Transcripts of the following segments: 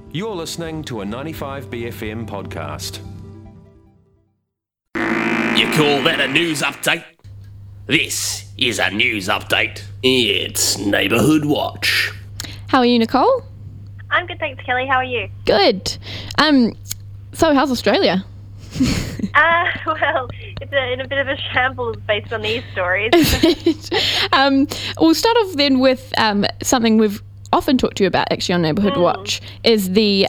You're listening to a 95BFM podcast. You call that a news update? This is a news update. It's Neighbourhood Watch. How are you, Nicole? I'm good, thanks, Kelly. How are you? Good. So how's Australia? Well, it's in a bit of a shambles based on these stories. We'll start off then with something we've often talked to you about actually on Neighbourhood Watch, is the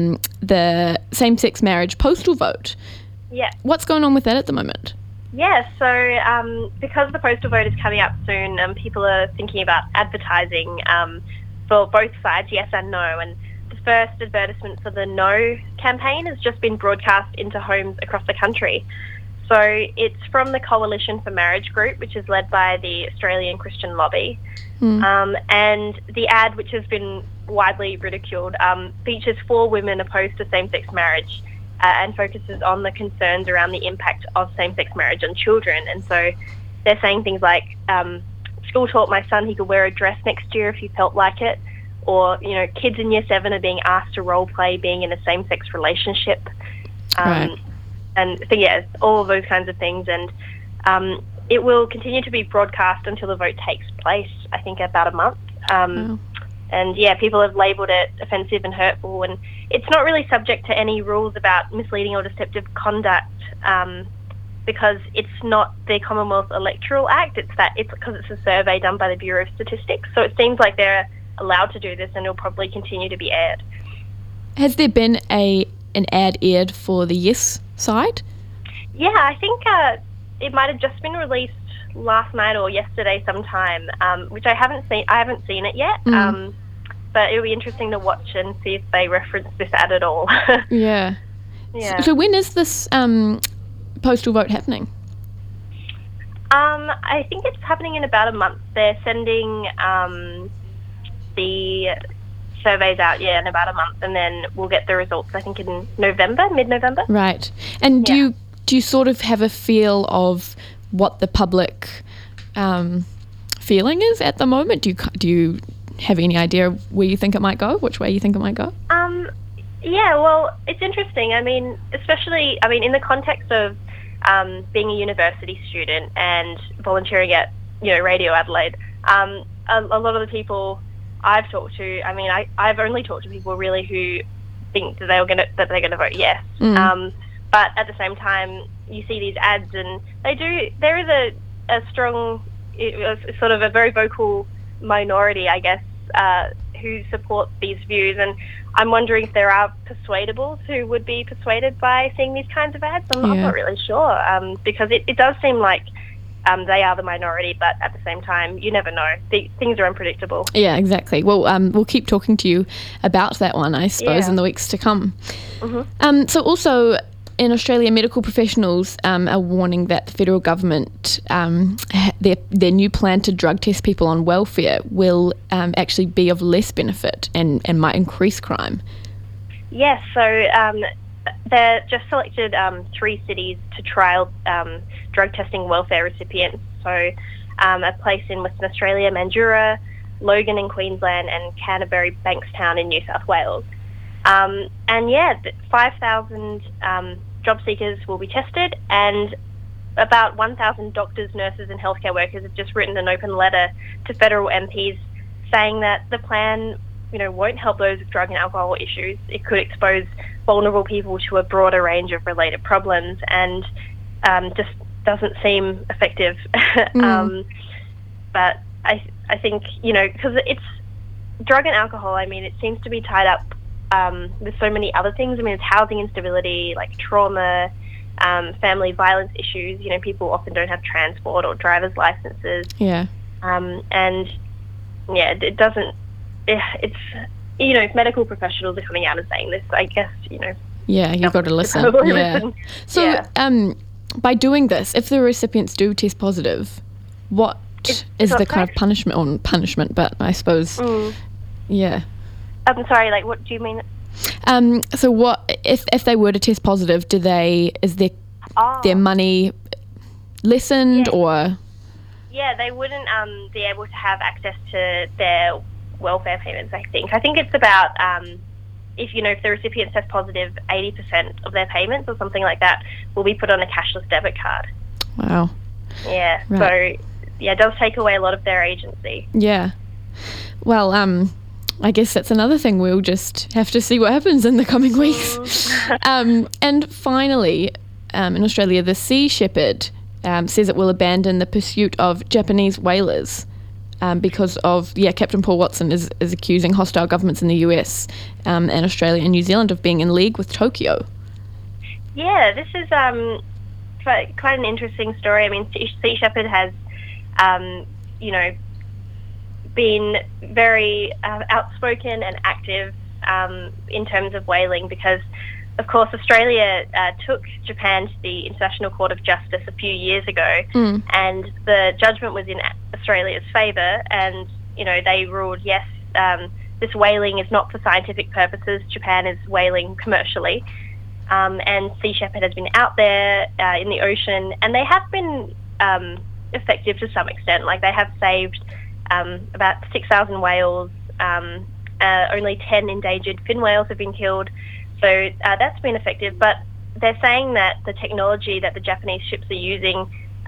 same-sex marriage postal vote. Yeah. What's going on with that at the moment? Yeah, so because the postal vote is coming up soon, people are thinking about advertising for both sides, yes and no. And the first advertisement for the no campaign has just been broadcast into homes across the country. So it's from the Coalition for Marriage group, which is led by the Australian Christian Lobby. And the ad, which has been widely ridiculed, features 4 women opposed to same-sex marriage and focuses on the concerns around the impact of same-sex marriage on children. And so they're saying things like, school taught my son he could wear a dress next year if he felt like it, or, you know, kids in year 7 are being asked to role play being in a same-sex relationship. Right. And so, yeah, all of those kinds of things. And it will continue to be broadcast until the vote takes place, I think about a month. Wow. And, yeah, people have labelled it offensive and hurtful. And it's not really subject to any rules about misleading or deceptive conduct because it's not the Commonwealth Electoral Act. It's because it's a survey done by the Bureau of Statistics. So it seems like they're allowed to do this and it'll probably continue to be aired. Has there been an ad aired for the yes side? Yeah, I think it might have just been released last night or yesterday sometime, which I haven't seen. I haven't seen it yet, but it'll be interesting to watch and see if they reference this ad at all. Yeah. Yeah. So when is this postal vote happening? I think it's happening in about a month. They're sending the surveys out, in about a month, and then we'll get the results, I think, in November, mid-November. Right. And do you sort of have a feel of what the public feeling is at the moment? Do you have any idea where you think it might go, which way you think it might go? Yeah, well, it's interesting. I mean, especially, in the context of being a university student and volunteering at, Radio Adelaide, a lot of the people I've talked to, I've only talked to people really who think that they're going to vote yes. But at the same time, you see these ads, and there is a strong, sort of a very vocal minority, I guess, who support these views. And I'm wondering if there are persuadables who would be persuaded by seeing these kinds of ads. I'm not really sure, because it does seem like they are the minority, but at the same time, you never know. Things are unpredictable. Yeah, exactly. Well, we'll keep talking to you about that one, I suppose, in the weeks to come. Mm-hmm. So also, in Australia, medical professionals are warning that the federal government, their new plan to drug test people on welfare will actually be of less benefit and might increase crime. Yes, so they're just selected 3 cities to trial drug testing welfare recipients. So a place in Western Australia, Mandurah, Logan in Queensland, and Canterbury Bankstown in New South Wales. 5,000 job seekers will be tested, and about 1,000 doctors, nurses and healthcare workers have just written an open letter to federal MPs saying that the plan, won't help those with drug and alcohol issues. It could expose vulnerable people to a broader range of related problems, and just doesn't seem effective. But I think, because it's drug and alcohol, it seems to be tied up with so many other things. It's housing instability, like trauma, family violence issues. People often don't have transport or driver's licenses. Yeah. It doesn't. It's medical professionals are coming out and saying this. I guess Yeah, you've got to listen. Yeah. So, by doing this, if the recipients do test positive, what is the kind of punishment? But I suppose, yeah. I'm sorry. Like, what do you mean? So, what if they were to test positive? Is their money lessened or? Yeah, they wouldn't be able to have access to their welfare payments. I think it's about if if the recipients test positive, 80% of their payments or something like that will be put on a cashless debit card. Wow. Yeah. Right. So it does take away a lot of their agency. Yeah. Well, I guess that's another thing. We'll just have to see what happens in the coming weeks. And finally, in Australia, the Sea Shepherd says it will abandon the pursuit of Japanese whalers because of, Captain Paul Watson is accusing hostile governments in the US and Australia and New Zealand of being in league with Tokyo. Yeah, this is quite an interesting story. I mean, Sea Shepherd has, been very outspoken and active in terms of whaling because, of course, Australia took Japan to the International Court of Justice a few years ago, and the judgment was in Australia's favour, and they ruled yes, this whaling is not for scientific purposes. Japan is whaling commercially, and Sea Shepherd has been out there in the ocean, and they have been effective to some extent. Like, they have saved about 6,000 whales. Only 10 endangered fin whales have been killed. So that's been effective. But they're saying that the technology that the Japanese ships are using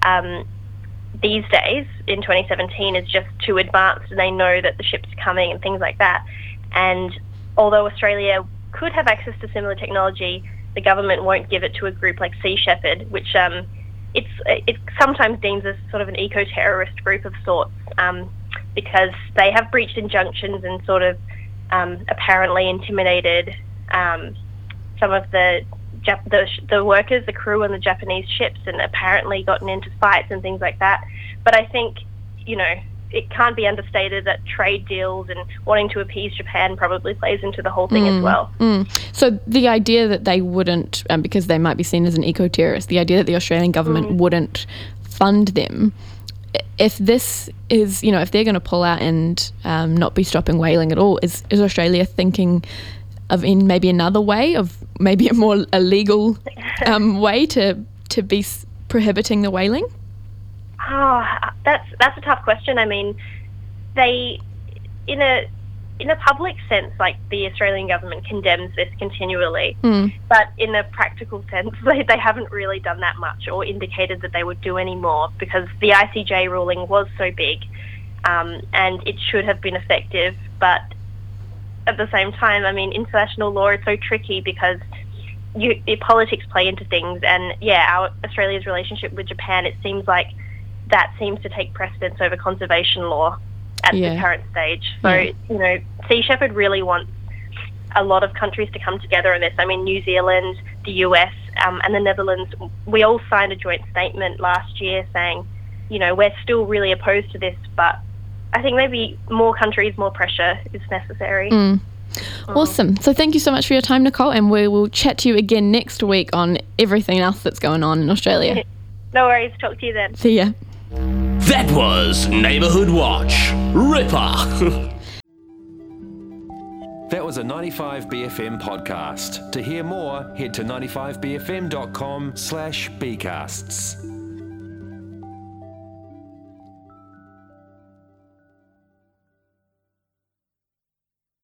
these days in 2017 is just too advanced, and they know that the ship's coming and things like that. And although Australia could have access to similar technology, the government won't give it to a group like Sea Shepherd, which it sometimes deems as sort of an eco-terrorist group of sorts, because they have breached injunctions and sort of apparently intimidated some of the workers, the crew on the Japanese ships, and apparently gotten into fights and things like that. But I think, it can't be understated that trade deals and wanting to appease Japan probably plays into the whole thing as well. So the idea that they wouldn't, because they might be seen as an eco-terrorist, the idea that the Australian government wouldn't fund them, if this is, if they're going to pull out and not be stopping whaling at all, is Australia thinking of in maybe another way, of maybe a more illegal way to be prohibiting the whaling? Oh, that's a tough question. I mean, they, in a public sense, like, the Australian government condemns this continually, but in a practical sense, they haven't really done that much or indicated that they would do any more, because the ICJ ruling was so big, and it should have been effective. But at the same time, I mean, international law is so tricky because politics play into things, and Australia's relationship with Japan, it seems like that seems to take precedence over conservation law at the current stage. So, Sea Shepherd really wants a lot of countries to come together on this. I mean, New Zealand, the US, and the Netherlands, we all signed a joint statement last year saying, we're still really opposed to this, but I think maybe more countries, more pressure is necessary. Awesome. So thank you so much for your time, Nicole, and we will chat to you again next week on everything else that's going on in Australia. No worries. Talk to you then. See ya. That was Neighbourhood Watch. Ripper. That was a 95BFM podcast. To hear more, head to 95bfm.com/bcasts.